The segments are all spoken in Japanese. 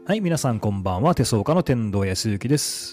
はい、皆さんこんばんは。手相家の天童康之です。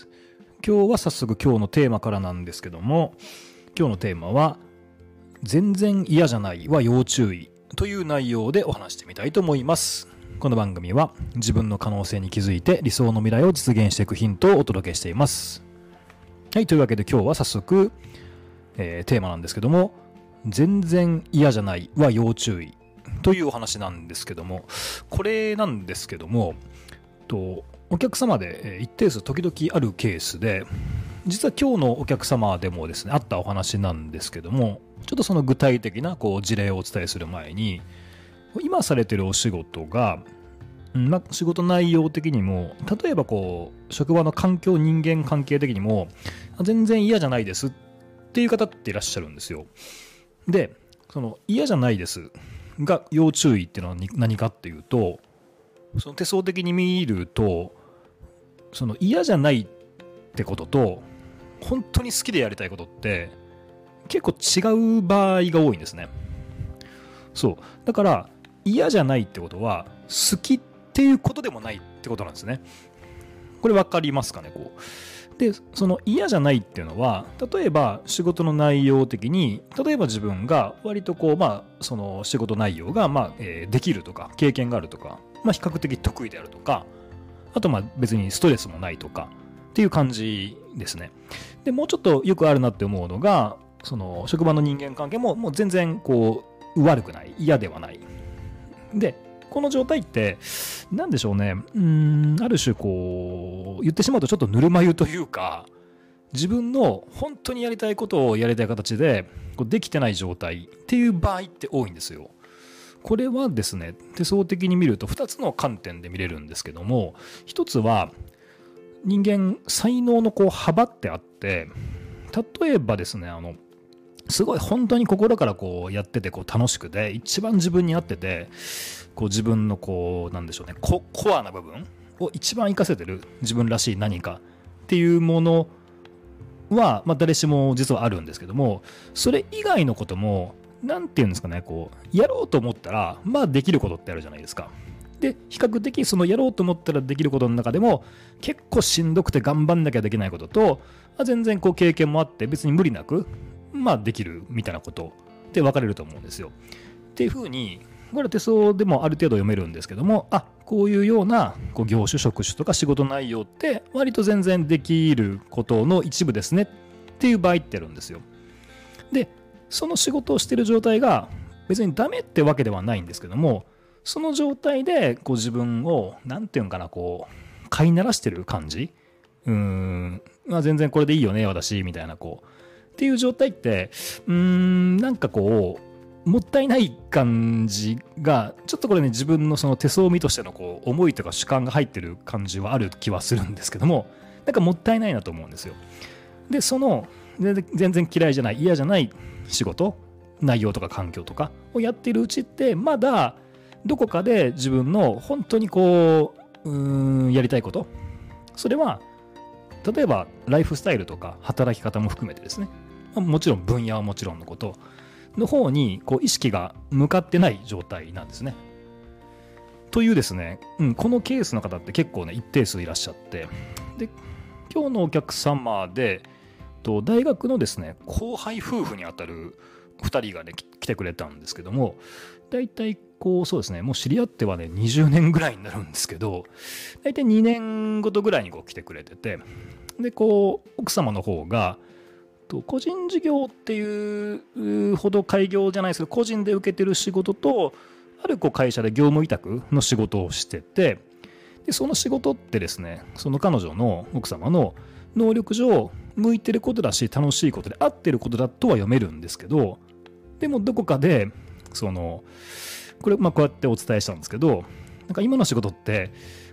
今日は早速今日のテーマからなんですけども、今日のテーマは、全然嫌じゃないは要注意という内容でお話してみたいと思います。この番組は自分の可能性に気づいて理想の未来を実現していくヒントをお届けしています。はい、というわけで今日は早速、テーマなんですけども、全然嫌じゃないは要注意というお話なんですけども、これなんですけども、お客様で一定数時々あるケースで、実は今日のお客様でもですねあったお話なんですけども、ちょっとその具体的な事例をお伝えする前に、今されてるお仕事が、仕事内容的にも、例えば職場の環境、人間関係的にも全然嫌じゃないですっていう方っていらっしゃるんですよ。で、その嫌じゃないですが要注意っていうのは何かっていうと、その手相的に見ると、その嫌じゃないってことと本当に好きでやりたいことって結構違う場合が多いんですね。そうだから嫌じゃないってことは好きっていうことでもないってことなんですね。これ分かりますかね。で、その嫌じゃないっていうのは、例えば仕事の内容的に、例えば自分が割とその仕事内容ができるとか経験があるとか、比較的得意であるとか、あと別にストレスもないとかっていう感じですね。で、もうちょっとよくあるなって思うのが、その職場の人間関係ももう全然悪くない、嫌ではない。で、この状態って何でしょうね、ある種言ってしまうとちょっとぬるま湯というか、自分の本当にやりたいことをやりたい形でできてない状態っていう場合って多いんですよ。これはですね、手相的に見ると2つの観点で見れるんですけども、1つは人間才能の幅ってあって、例えばですね、すごい本当に心からやってて楽しくて、一番自分に合ってて、自分のなんでしょうね、コアな部分を一番活かせてる自分らしい何かっていうものは、誰しも実はあるんですけども、それ以外のこともなんていうんですかね、やろうと思ったらできることってあるじゃないですか。で、比較的そのやろうと思ったらできることの中でも結構しんどくて頑張んなきゃできないことと、全然経験もあって別に無理なくできるみたいなことって分かれると思うんですよ。っていうふうに、これは手相でもある程度読めるんですけども、こういうような業種職種とか仕事内容って割と全然できることの一部ですねっていう場合ってあるんですよ。で、その仕事をしている状態が別にダメってわけではないんですけども、その状態で自分をなんていうのかな、飼いならしてる感じ、全然これでいいよね私みたいなっていう状態って、なんかもったいない感じが、ちょっとこれね、自分のその手相見としての思いとか主観が入ってる感じはある気はするんですけども、なんかもったいないなと思うんですよ。で、その全然嫌いじゃない、嫌じゃない仕事内容とか環境とかをやっているうちって、まだどこかで自分の本当にやりたいこと、それは例えばライフスタイルとか働き方も含めてですね、もちろん分野はもちろんのことの方に意識が向かってない状態なんですね。というですね、このケースの方って結構ね一定数いらっしゃって、で、今日のお客様で大学のですね後輩夫婦にあたる2人がね来てくれたんですけども、だいたいそうですね、もう知り合ってはね20年ぐらいになるんですけど、だいたい2年ごとぐらいに来てくれてて、で奥様の方が個人事業っていうほど開業じゃないですけど、個人で受けてる仕事と、ある会社で業務委託の仕事をしてて、でその仕事ってですね、その彼女の奥様の能力上向いてることだし楽しいことで合ってることだとは読めるんですけど、でもどこかでこれこうやってお伝えしたんですけど、なんか今の仕事って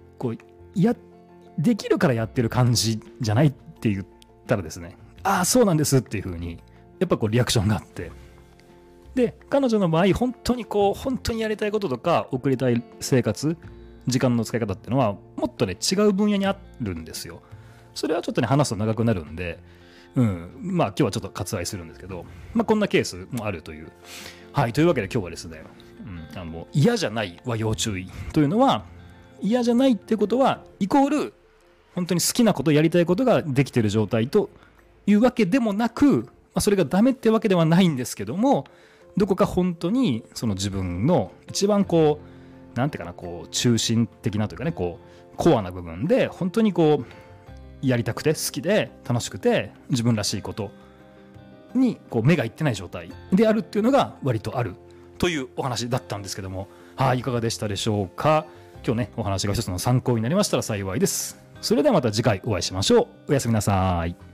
できるからやってる感じじゃないって言ったらですね、そうなんですっていう風にやっぱリアクションがあって、で彼女の場合本当にやりたいこととか送りたい生活、時間の使い方っていうのはもっとね違う分野にあるんですよ。それはちょっとね話すと長くなるんで、今日はちょっと割愛するんですけど、こんなケースもあるという。はい、というわけで今日はですね、嫌じゃないは要注意というのは、 嫌じゃないってことはイコール本当に好きなこと、やりたいことができている状態というわけでもなく、それがダメってわけではないんですけども、どこか本当にその自分の一番なんていうかな、中心的なというかね、コアな部分で本当にやりたくて好きで楽しくて自分らしいことに目がいってない状態であるっていうのが割とあるというお話だったんですけども、いかがでしたでしょうか。今日ね、お話が一つの参考になりましたら幸いです。それではまた次回お会いしましょう。おやすみなさい。